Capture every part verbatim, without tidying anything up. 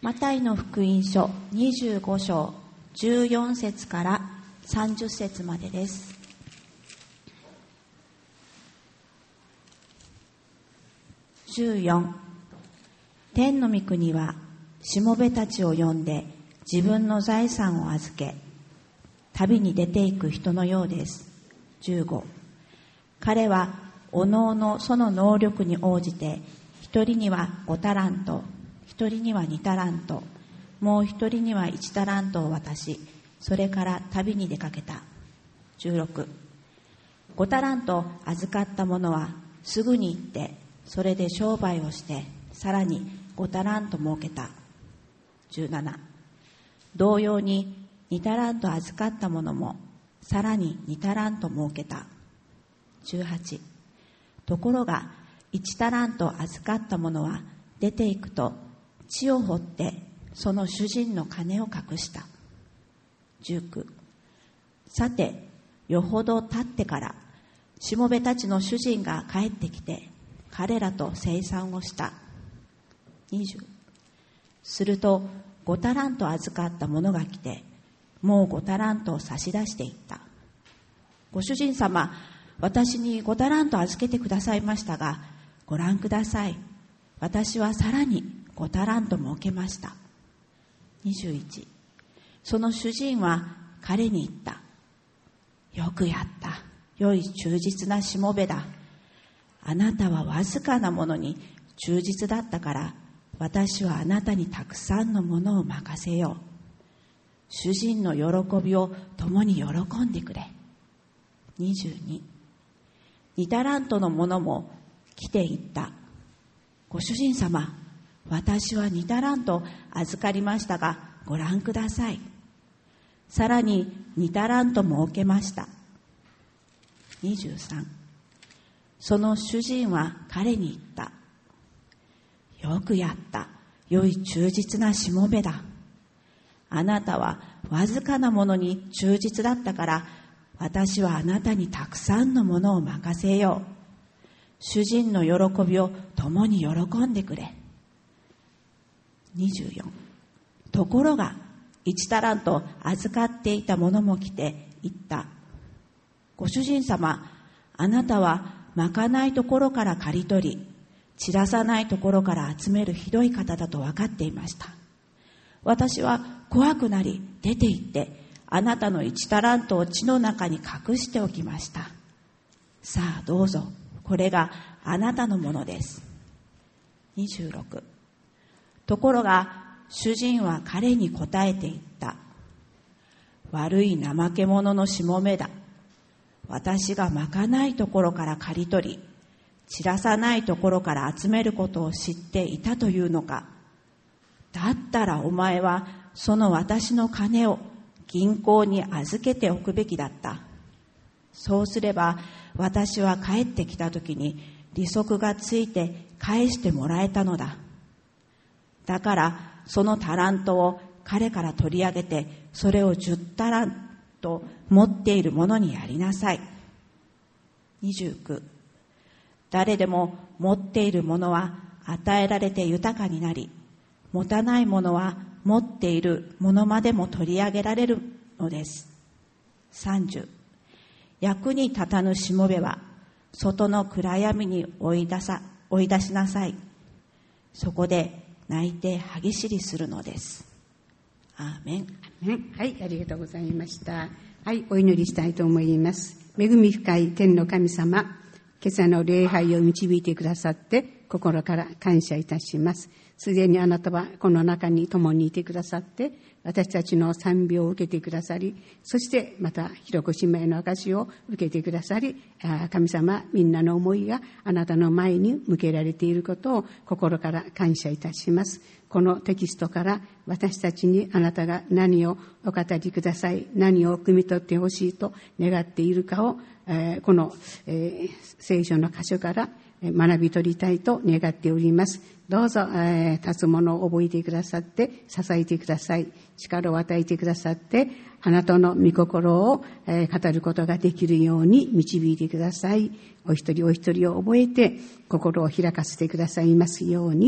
マタイの福音書にじゅうご章じゅうよん節からさんじゅっ節までです。じゅうよん、天の御国はしもべたちを呼んで自分の財産を預け旅に出ていく人のようです。じゅうご、彼はおのおのその能力に応じて、一人にはごタラント、一人にはにタラント、もう一人にはいちタラントを渡し、それから旅に出かけた。じゅうろく、ごタラント預かった者はすぐに行ってそれで商売をしてさらにごタラント儲けた。じゅうなな、同様ににタラント預かった者もさらににタラント儲けた。じゅうはち、ところがいちタラント預かった者は出ていくと地を掘ってその主人の金を隠した。じゅうきゅう、さてよほど経ってからしもべたちの主人が帰ってきて彼らと清算をした。にじゅう、するとごタラント預かった者が来てもうごタラントを差し出していった。ご主人様、私にごタラント預けてくださいましたが、ご覧ください、私はさらにごタラント儲けました。にじゅういち、その主人は彼に言った。よくやった、良い忠実なしもべだ。あなたはわずかなものに忠実だったから、私はあなたにたくさんのものを任せよう。主人の喜びを共に喜んでくれ。にじゅうに、にタラントの者も来て言った。ご主人様、私はにタラント預かりましたが、ご覧ください。さらににタラント儲けました。にじゅうさん、その主人は彼に言った。よくやった、良い忠実なしもべだ。あなたはわずかなものに忠実だったから、私はあなたにたくさんのものを任せよう。主人の喜びを共に喜んでくれ。にじゅうよん、ところがいちタラント預かっていた者も来て言った。ご主人様、あなたはまかないところから刈り取り、散らさないところから集めるひどい方だと分かっていました。私は怖くなり出て行って、あなたのいちタラントを地の中に隠しておきました。さあどうぞ、これがあなたのものです。にじゅうろく、ところが主人は彼に答えて言った。悪い怠け者のしもべだ。私がまかないところから刈り取り、散らさないところから集めることを知っていたというのか。だったらお前はその私の金を銀行に預けておくべきだった。そうすれば私は帰ってきたときに利息がついて返してもらえたのだ。だからそのタラントを彼から取り上げて、それをじゅうタラント持っている者にやりなさい。にじゅうきゅう、誰でも持っているものは与えられて豊かになり、持たないものは持っているものまでも取り上げられるのです。さんじゅう、役に立たぬしもべは外の暗闇に追い出さ、追い出しなさい。そこで泣いて歯ぎしりするのです。アーメン。 はい、ありがとうございました。はい、お祈りしたいと思います。恵み深い天の神様、今朝の礼拝を導いてくださって心から感謝いたします。すでにあなたはこの中に共にいてくださって、私たちの賛美を受けてくださり、そしてまた広子姉妹の証を受けてくださり、神様、みんなの思いがあなたの前に向けられていることを心から感謝いたします。このテキストから私たちにあなたが何をお語りください、何を汲み取ってほしいと願っているかを、この聖書の箇所から学び取りたいと願っております。どうぞ、えー、立つものを覚えてくださって支えてください。力を与えてくださってあなたの御心を、えー、語ることができるように導いてください。お一人お一人を覚えて心を開かせてくださいますように、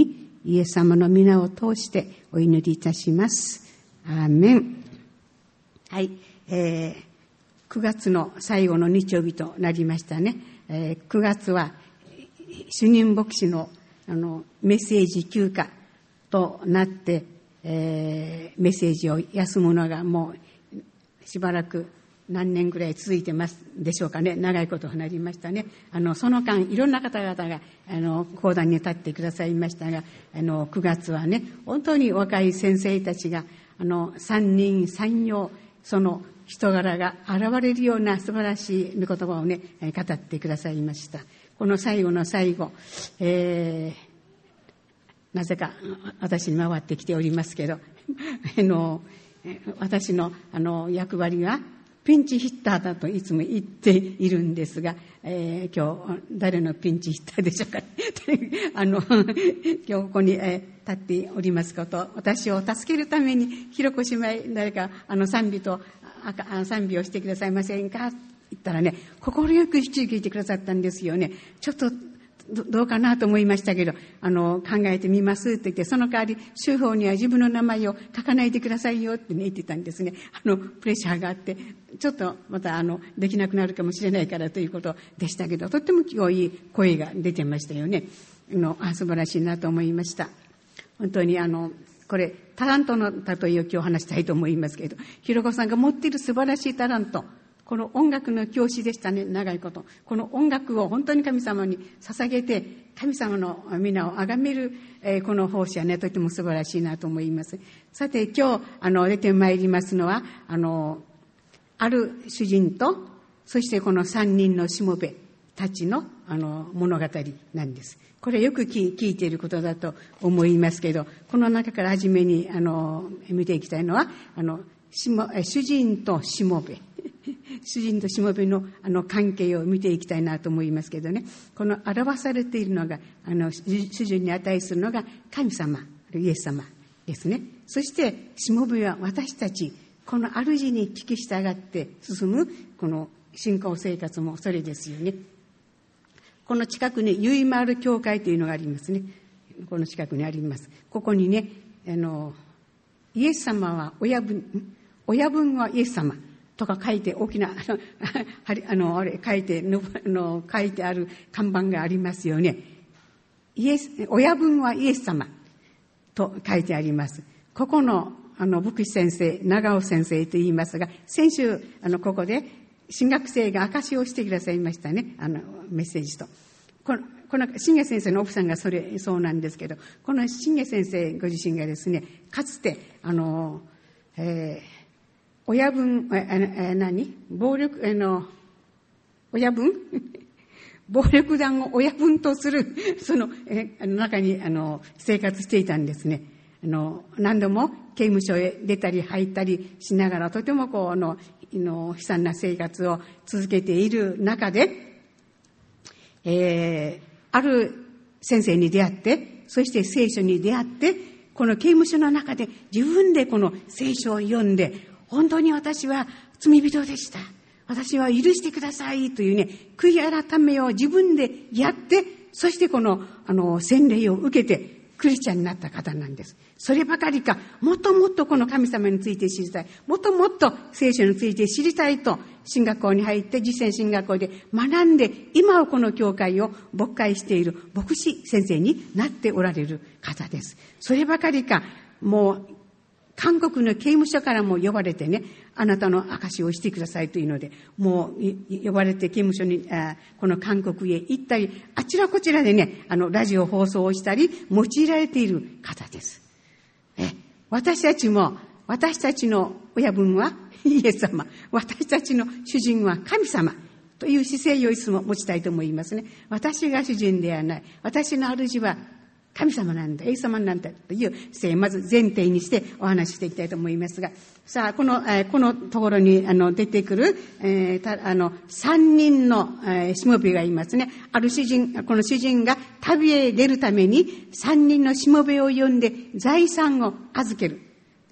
イエス様の皆を通してお祈りいたします。アーメン。はい、えー、くがつの最後の日曜日となりましたね。えー、くがつは主任牧師のあのメッセージ休暇となって、えー、メッセージを休むのがもうしばらく何年ぐらい続いてますでしょうかね。長いことになりましたね。あのその間いろんな方々があの講談に立ってくださいましたが、あのくがつはね、本当に若い先生たちがあの三人三様、その人柄が現れるような素晴らしい御言葉をね語ってくださいました。この最後の最後、えー、なぜか私に回ってきておりますけどあの私のあの役割はピンチヒッターだといつも言っているんですが、えー、今日誰のピンチヒッターでしょうかあの今日ここに、えー、立っておりますこと、私を助けるためにひろこ姉妹誰かあの賛美と賛美をしてくださいませんか言ったらね、心よく引き受けてくださったんですよね。ちょっとどうかなと思いましたけど、あの考えてみますって言って、その代わり州法には自分の名前を書かないでくださいよって、ね、言ってたんですね。あのプレッシャーがあってちょっとまたあのできなくなるかもしれないからということでしたけど、とっても今日いい声が出てましたよね。あのあ素晴らしいなと思いました。本当にあのこれタラントの例えを今日話したいと思いますけど、ひろこさんが持っている素晴らしいタラント、この音楽の教師でしたね、長いこと。この音楽を本当に神様に捧げて、神様の皆を崇める、えー、この奉仕はね、とても素晴らしいなと思います。さて、今日、あの、出てまいりますのは、あの、ある主人と、そしてこの三人のしもべたちの、あの、物語なんです。これよく聞いていることだと思いますけど、この中から初めに、あの、見ていきたいのは、あの、しも主人としもべ。主人としもべのあの関係を見ていきたいなと思いますけどね、この表されているのが、あの主人に値するのが神様、イエス様ですね。そしてしもべは私たち、この主に聞き従って進むこの信仰生活もそれですよね。この近くにユイマール教会というのがありますね。この近くにあります。ここにね、あのイエス様は親分、親分はイエス様とか書いて、大きなあのあのあれ書いてのの書いてある看板がありますよね。イエス親分はイエス様と書いてあります。ここのあの牧師先生、長尾先生と言いますが、先週あのここで新学生が証しをしてくださいましたね。あのメッセージと。このこの新家先生の奥さんがそれそうなんですけど、この新家先生ご自身がですね、かつてあの、えー親分、え、え、何暴力、あの、親分暴力団を親分とする、その、え、中に、あの、生活していたんですね。あの、何度も刑務所へ出たり入ったりしながら、とてもこう、あの、悲惨な生活を続けている中で、えー、ある先生に出会って、そして聖書に出会って、この刑務所の中で自分でこの聖書を読んで、本当に私は罪人でした。私は許してくださいというね、悔い改めを自分でやって、そしてこの、あの、洗礼を受けて、クリスチャンになった方なんです。そればかりか、もっともっとこの神様について知りたい。もっともっと聖書について知りたいと、神学校に入って実践神学校で学んで、今はこの教会を牧会している牧師先生になっておられる方です。そればかりか、もう、韓国の刑務所からも呼ばれてね、あなたの証しをしてくださいというので、もう呼ばれて刑務所に、あこの韓国へ行ったり、あちらこちらでね、あの、ラジオ放送をしたり、用いられている方です。え、私たちも、私たちの親分はイエス様、私たちの主人は神様という姿勢をいつも持ちたいと思いますね。私が主人ではない。私の主は神様なんだ、イエス様なんだという姿勢、まず前提にしてお話ししていきたいと思いますが、さあ、この、えー、このところに、あの、出てくる、えー、た、あの、三人の、えー、しもべがいますね。ある主人、この主人が旅へ出るために、三人のしもべを呼んで財産を預ける。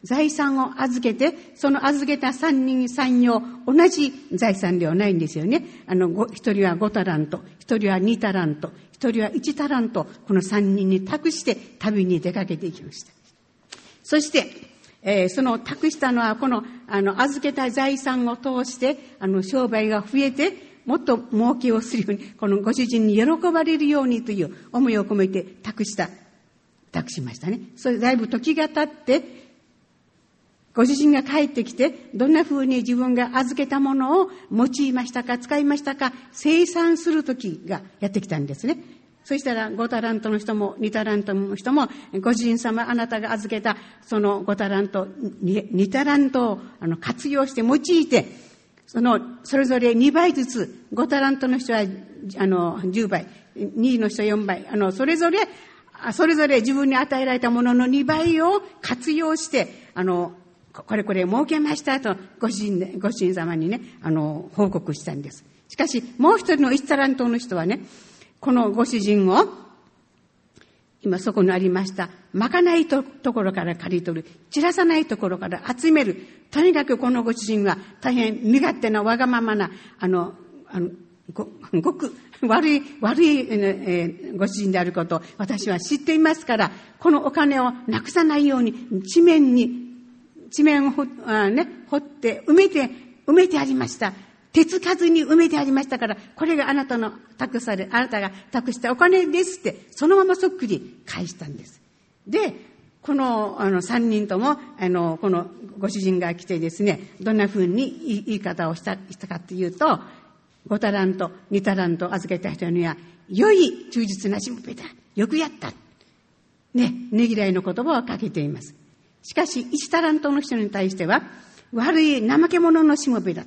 財産を預けて、その預けた三人三様、同じ財産ではないんですよね。あの、一人は五タラント、一人は二タラント、一人は一タラント、この三人に託して旅に出かけていきました。そして、えー、その託したのは、この、あの、預けた財産を通して、あの、商売が増えて、もっと儲けをするように、このご主人に喜ばれるようにという思いを込めて託した、託しましたね。それだいぶ時が経って、ご主人が帰ってきて、どんな風に自分が預けたものを用いましたか、使いましたか、清算する時がやってきたんですね。そしたら、ごタラントの人も、にタラントの人も、ご主人様、あなたが預けた、そのごタラント、にタラントをあの活用して用いて、その、それぞれにばいずつ、ごタラントの人は、あの、じゅうばい、にの人はよんばい、あの、それぞれ、それぞれ自分に与えられたもののにばいを活用して、あの、これこれ儲けましたと、ご主人、ご主人様にね、あの、報告したんです。しかし、もう一人のいちタラントの人はね、このご主人を、今そこにありました、まかないところから刈り取る、散らさないところから集める、とにかくこのご主人は大変身勝手なわがままな、あの、あの、ご、ごく悪い、悪い、えー、ご主人であることを私は知っていますから、このお金をなくさないように地面に、地面を掘、あね、掘って埋めて、埋めてありました。手つかずに埋めてありましたから、これがあなたの託され、あなたが託したお金ですって、そのままそっくり返したんです。で、この、あの、三人とも、あの、このご主人が来てですね、どんな風に言い方をした、したかというと、ごタラント、にタラント預けた人には、良い忠実なしもべだ。よくやった。ね、ねぎらいの言葉をかけています。しかし、いちタラントの人に対しては、悪い怠け者のしもべだ。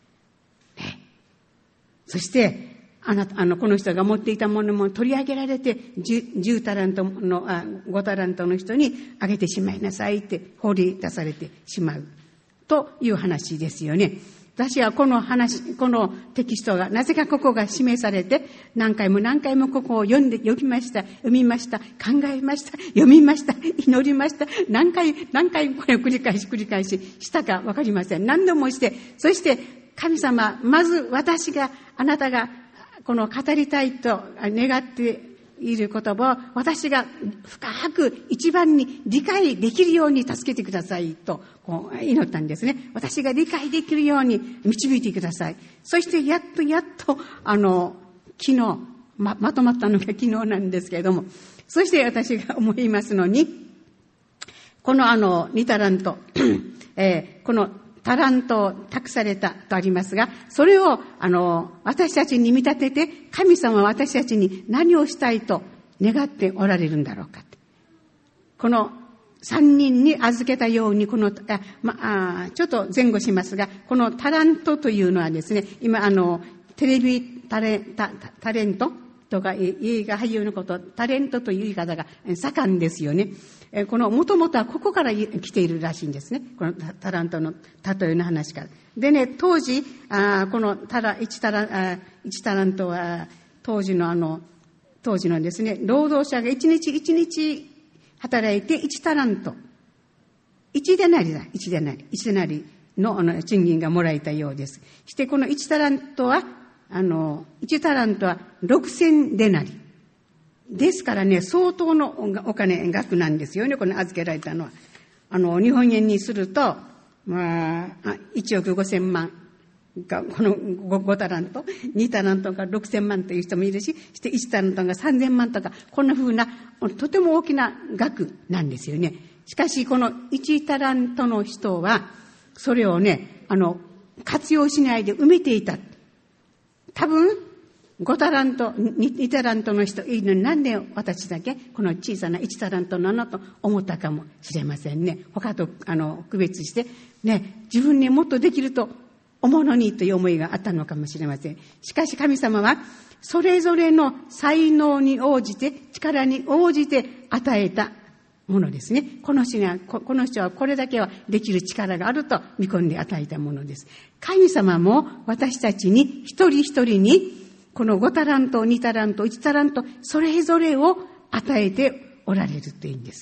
そして、あなた、あの、この人が持っていたものも取り上げられて、じゅうタラントの、あ、ごタラントの人にあげてしまいなさいって放り出されてしまう。という話ですよね。私はこの話、このテキストが、なぜかここが示されて、何回も何回もここを読んで、読みました、読みました、考えました、読みました、祈りました。何回、何回これを繰り返し繰り返ししたかわかりません。何度もして、そして、神様、まず私が、あなたがこの語りたいと願っている言葉を私が深く一番に理解できるように助けてくださいとこう祈ったんですね。私が理解できるように導いてください。そしてやっとやっとあの昨日 ま, まとまったのが昨日なんですけれども、そして私が思いますのに、このあのにタラント、えー、このタラントを託されたとありますが、それを、あの、私たちに見立てて、神様は私たちに何をしたいと願っておられるんだろうか。この三人に預けたように、この、あ、まあ、ちょっと前後しますが、このタラントというのはですね、今、あの、テレビタレ、タ、タレントとか、映画俳優のこと、タレントという言い方が盛んですよね。この、もともとはここから来ているらしいんですね。このタラントの例えの話から。でね、当時、あこのタラ、一タラ、あ一タラントは、当時のあの、当時のですね、労働者が一日一日働いて一タラント。一デナリだ、一デナリ。一デナリの、あの賃金がもらえたようです。して、この一タラントは、あの、一タラントは六千デナリ。ですからね、相当のお金額なんですよね、この預けられたのは。あの、日本円にすると、まあ、いちおくごせんまんが、この 5, 5タラント、にタラントがろくせんまんという人もいるし、していちタラントがさんぜんまんとか、こんな風な、とても大きな額なんですよね。しかし、このいちタラントの人は、それをね、あの、活用しないで埋めていた。多分、ごタラント、にタラントの人いいのになんで私だけこの小さないちタラントなのと思ったかもしれませんね。他とあの区別してね、自分にもっとできると思うのにという思いがあったのかもしれません。しかし神様はそれぞれの才能に応じて力に応じて与えたものですね。この人はこの人はこれだけはできる力があると見込んで与えたものです。神様も私たちに一人一人にこのごタラント、にタラント、いちタラント、それぞれを与えておられるというんです。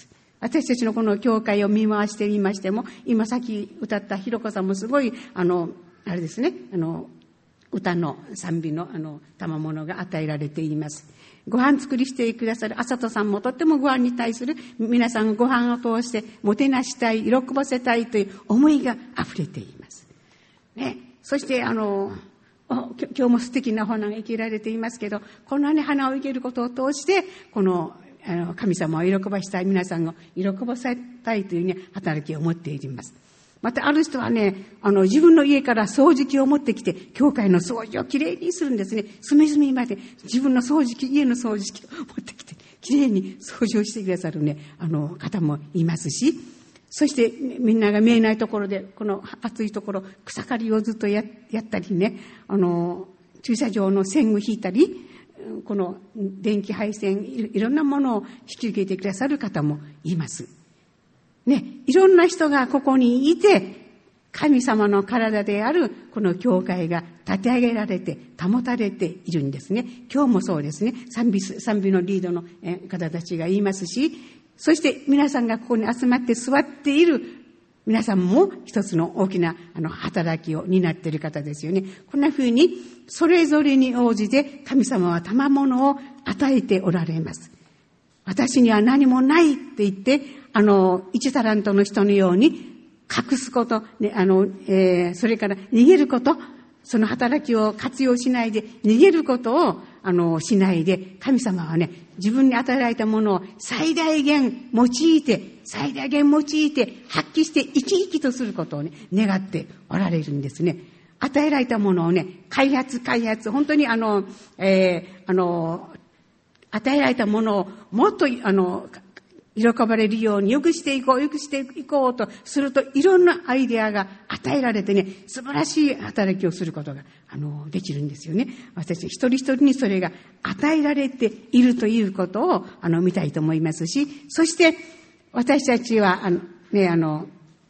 私たちのこの教会を見回してみましても、今さっき歌ったひろこさんもすごい、あの、あれですね、あの、歌の賛美の、あの、賜物が与えられています。ご飯作りしてくださるあさとさんもとってもご飯に対する皆さんご飯を通してもてなしたい、喜ばせたいという思いが溢れています。ね。そして、あの、今日も素敵な花が生けられていますけど、こんなに花を生けることを通して、この、あの神様を喜ばしたい、皆さんを喜ばせたいという、ね、働きを持っています。またある人はね、あの自分の家から掃除機を持ってきて、教会の掃除をきれいにするんですね。隅々まで自分の掃除機、家の掃除機を持ってきて、きれいに掃除をしてくださるね、あの方もいますし、そしてみんなが見えないところで、この暑いところ、草刈りをずっと や, やったりね、あの駐車場の線を引いたり、この電気配線、いろんなものを引き受けてくださる方もいます。ね、いろんな人がここにいて、神様の体であるこの教会が立て上げられて保たれているんですね。今日もそうですね。賛美、賛美のリードの方たちが言いますし、そして皆さんがここに集まって座っている皆さんも一つの大きなあの働きを担っている方ですよね。こんな風にそれぞれに応じて神様は賜物を与えておられます。私には何もないって言って、あの一タラントの人のように隠すこと、ね、あの、えー、それから逃げること、その働きを活用しないで逃げることをあのしないで、神様はね、自分に与えられたものを最大限用いて、最大限用いて発揮して生き生きとすることをね、願っておられるんですね。与えられたものをね、開発開発、本当にあの、えー、あの与えられたものをもっとあの喜ばれるように良くしていこう、良くしていこうとすると、いろんなアイデアが与えられてね、素晴らしい働きをすることが、あの、できるんですよね。私たち一人一人にそれが与えられているということを、あの、見たいと思いますし、そして、私たちは、あの、ね、あの、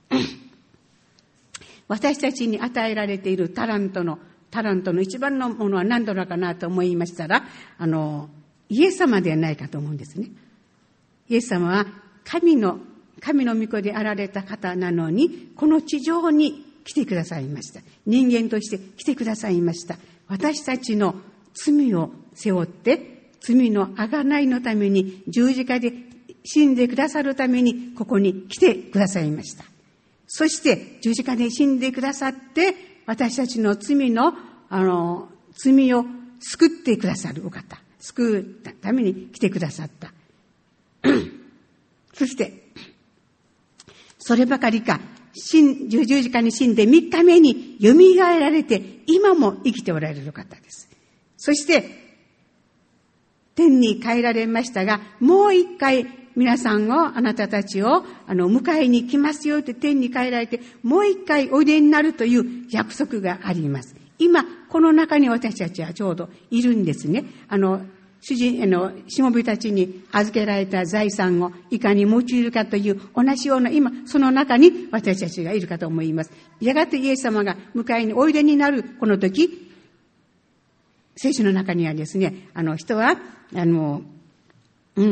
私たちに与えられているタラントの、タラントの一番のものは何だろうかなと思いましたら、あの、イエス様ではないかと思うんですね。イエス様は神の、神の御子であられた方なのに、この地上に来てくださいました。人間として来てくださいました。私たちの罪を背負って、罪の贖いのために十字架で死んでくださるためにここに来てくださいました。そして十字架で死んでくださって、私たちの罪の、あの、罪を救ってくださるお方。救うために来てくださった。そして、そればかりか、十字架に死んでみっかめに蘇られて、今も生きておられる方です。そして、天に帰られましたが、もう一回皆さんを、あなたたちを、あの、迎えに来ますよって天に帰られて、もう一回おいでになるという約束があります。今、この中に私たちはちょうどいるんですね。あの、主人、あの、しもべたちに預けられた財産をいかに用いるかという同じような、今、その中に私たちがいるかと思います。やがてイエス様が迎えにおいでになるこの時、聖書の中にはですね、あの、人は、あの、うん、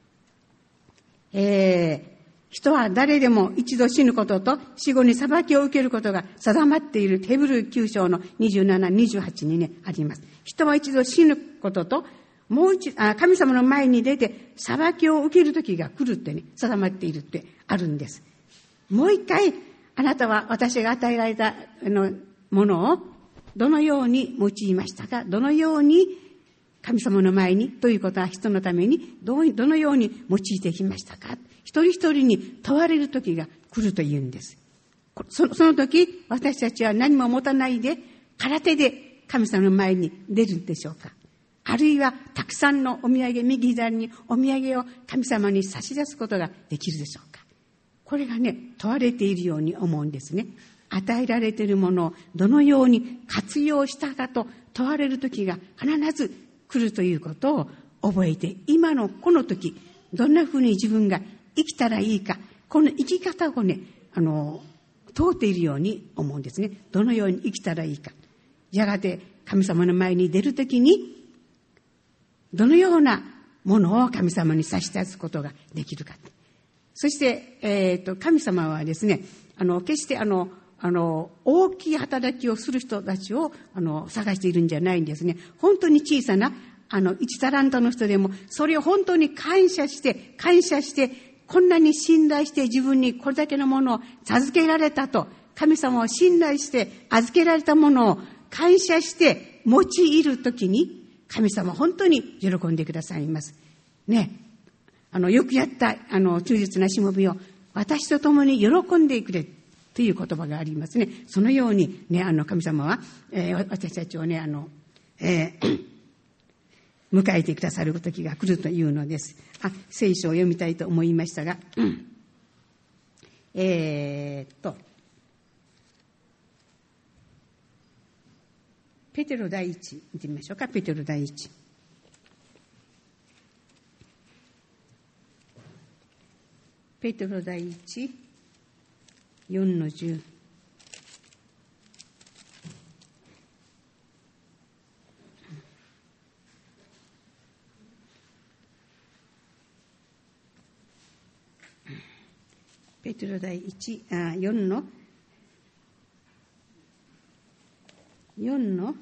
えー、人は誰でも一度死ぬことと死後に裁きを受けることが定まっているヘブルきゅう章のにじゅうなな、にじゅうはちにね、あります。人は一度死ぬことと、もう一、あ、神様の前に出て裁きを受ける時が来るってね、定まっているってあるんです。もう一回、あなたは私が与えられたあのものをどのように用いましたか？どのように神様の前にということは人のためにどうどのように用いてきましたか？一人一人に問われる時が来るというんです。そ, その時私たちは何も持たないで空手で神様の前に出るんでしょうか？あるいはたくさんのお土産、右左にお土産を神様に差し出すことができるでしょうか？これがね、問われているように思うんですね。与えられているものをどのように活用したかと問われる時が必ず来るということを覚えて、今のこの時、どんなふうに自分が生きたらいいか、この生き方をね、あの、問うているように思うんですね。どのように生きたらいいか。やがて神様の前に出るときに、どのようなものを神様に差し出すことができるか。 そして、えっと、神様はですね、あの、決してあの、あの、大きい働きをする人たちを、あの、探しているんじゃないんですね。本当に小さな、あの、一タラントの人でも、それを本当に感謝して、感謝して、こんなに信頼して自分にこれだけのものを授けられたと、神様を信頼して預けられたものを感謝して用いるときに、神様は本当に喜んでくださいます。ね。あの、よくやった、あの、忠実なしもべを私と共に喜んでくれという言葉がありますね。そのようにね、あの、神様は、えー、私たちをね、あの、えー、迎えてくださる時が来るというのです。あ、聖書を読みたいと思いましたが、うん、えーっと、ペテロ第一見てみましょうか。ペテロ第一。ペテロ第一、よんのじゅう。ペテロ第一、あ、よんの、よんの、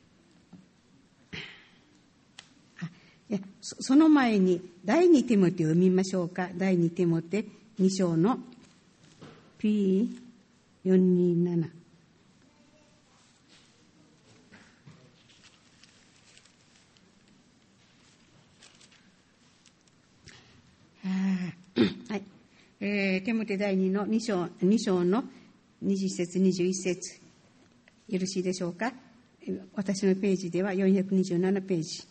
あ、いや、そ, その前に第二テモテを読みましょうか。第二テモテに章の ピーよんにーなな。はい。えー、テモテ第二のに章、に章のにじゅっ節、にじゅういち節。よろしいでしょうか。私のページではよんひゃくにじゅうななページ。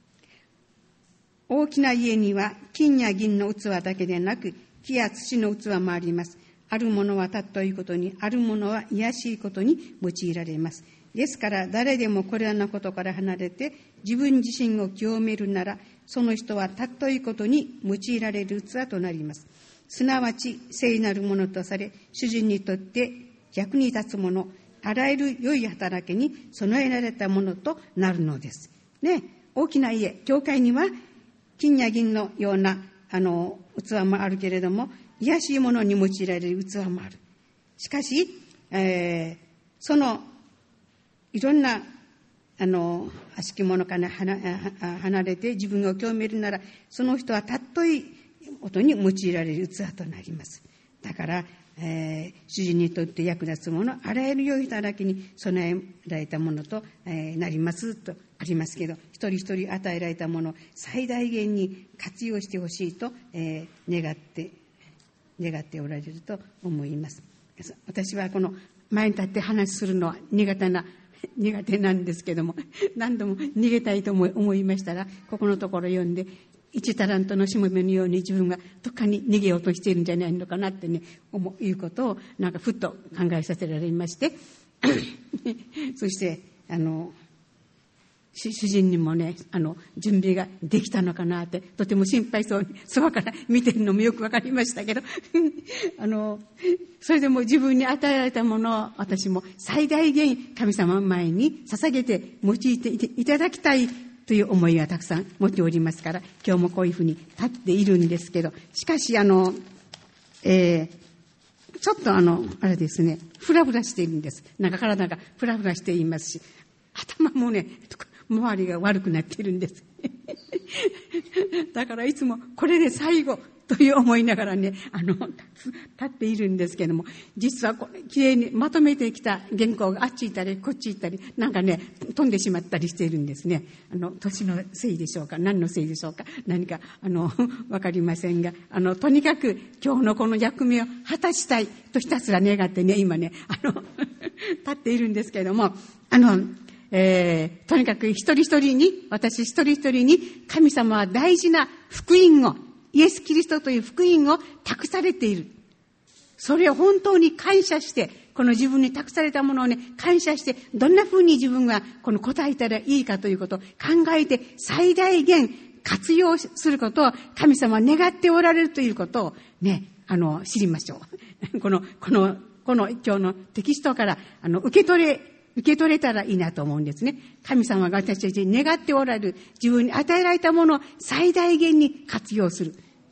大きな家には金や銀の器だけでなく、木や土の器もあります。あるものは尊いことに、あるものは卑しいことに用いられます。ですから誰でもこれらのことから離れて自分自身を清めるなら、その人は尊いことに用いられる器となります。すなわち聖なるものとされ、主人にとって役に立つもの、あらゆる良い働きに備えられたものとなるのです。ね、大きな家、教会には金や銀のようなあの器もあるけれども、卑しいものに用いられる器もある。しかし、えー、そのいろんなあの悪しきものから離れて自分を清めるなら、その人は尊いことに用いられる器となります。だから、えー、主人にとって役立つもの、あらゆる良い働きに備えられたものと、えー、なりますとありますけど、一人一人与えられたものを最大限に活用してほしいと、えー、願って願っておられると思います。私はこの前に立って話するのは苦手な苦手なんですけども、何度も逃げたいと思いましたら、ここのところ読んで、一タラントのしもべのように自分がどっかに逃げようとしているんじゃないのかなってね、思ういうことをなんかふっと考えさせられましてそしてあの主人にもね、あの準備ができたのかなってとても心配そうにそばから見てるのもよくわかりましたけどあのそれでも自分に与えられたものを私も最大限神様の前に捧げて用いていただきたいという思いがたくさん持っておりますから、今日もこういうふうに立っているんですけど、しかしあの、えー、ちょっとあのあれですね、フラフラしているんです。なんか体がフラフラしていますし、頭もね周りが悪くなっているんですだからいつもこれで最後という思いながらね、あの立っているんですけども、実はこれきれいにまとめてきた原稿があっち行ったりこっち行ったりなんかね飛んでしまったりしているんですね。あの年のせいでしょうか、何のせいでしょうか、何かあのわかりませんが、あのとにかく今日のこの役目を果たしたいとひたすら願ってね、今ねあの立っているんですけれども、あのえー、とにかく一人一人に、私一人一人に神様は大事な福音を、イエス・キリストという福音を託されている。それを本当に感謝して、この自分に託されたものをね、感謝して、どんな風に自分がこの答えたらいいかということを考えて、最大限活用することを神様は願っておられるということをね、あの、知りましょう。この、この、この今日のテキストから、あの、受け取れ、受け取れたらいいなと思うんですね。神様が私たちに願っておられる、自分に与えられたものを最大限に活用する。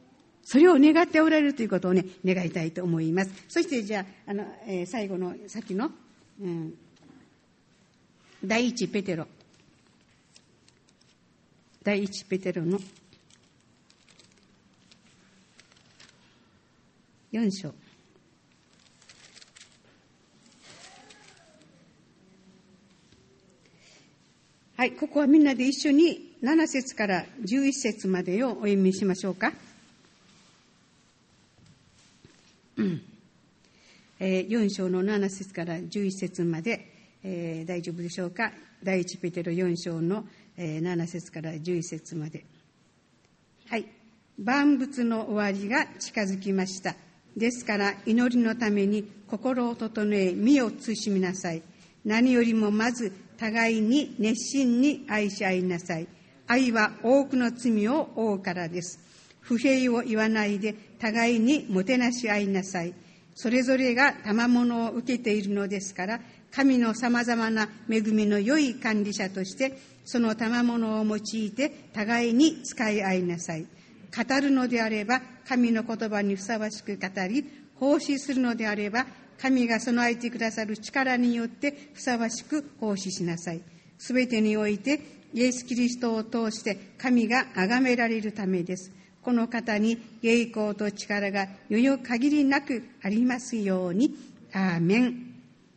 それを願っておられるということをね、願いたいと思います。そしてじゃあ、あの、えー、最後の先の、うん、第一ペテロ。第一ペテロのよん章。はい、ここはみんなで一緒になな節からじゅういち節までをお読みしましょうか。うんえー、よん章のなな節からじゅういち節まで、えー、大丈夫でしょうか。第一ペテロよん章の、えー、なな節からじゅういち節まで。はい。万物の終わりが近づきました。ですから祈りのために心を整え身を慎みなさい。何よりもまず互いに熱心に愛し合いなさい。愛は多くの罪を負うからです。不平を言わないで互いにもてなし合いなさい。それぞれが賜物を受けているのですから、神のさまざまな恵みの良い管理者としてその賜物を用いて互いに使い合いなさい。語るのであれば神の言葉にふさわしく語り、奉仕するのであれば神が備えてくださる力によってふさわしく奉仕しなさい。すべてにおいてイエス・キリストを通して神が崇められるためです。この方に栄光と力が余裕限りなくありますように。アーメン。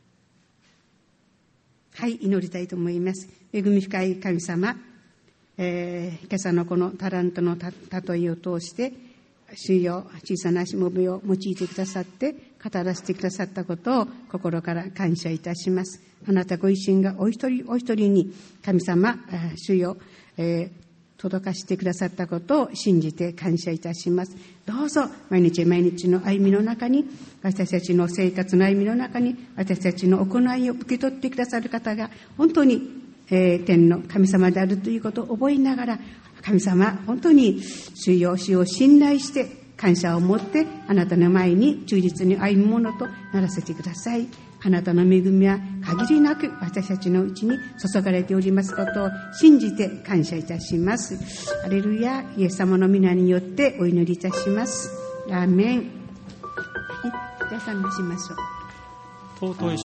はい、祈りたいと思います。恵み深い神様、えー、今朝のこのタラントのた例えを通して主よ、小さなしもべを用いてくださって語らせてくださったことを心から感謝いたします。あなたご自身がお一人お一人に神様、主よ、えー、届かせてくださったことを信じて感謝いたします。どうぞ毎日毎日の歩みの中に、私たちの生活の歩みの中に、私たちの行いを受け取ってくださる方が本当に、えー、天の神様であるということを覚えながら、神様本当に主よ、主を信頼して感謝を持ってあなたの前に忠実に歩むものとならせてください。あなたの恵みは限りなく私たちのうちに注がれておりますことを信じて感謝いたします。ハレルヤ。イエス様の皆によってお祈りいたします。アーメン。じゃあ賛美しましょう。尊い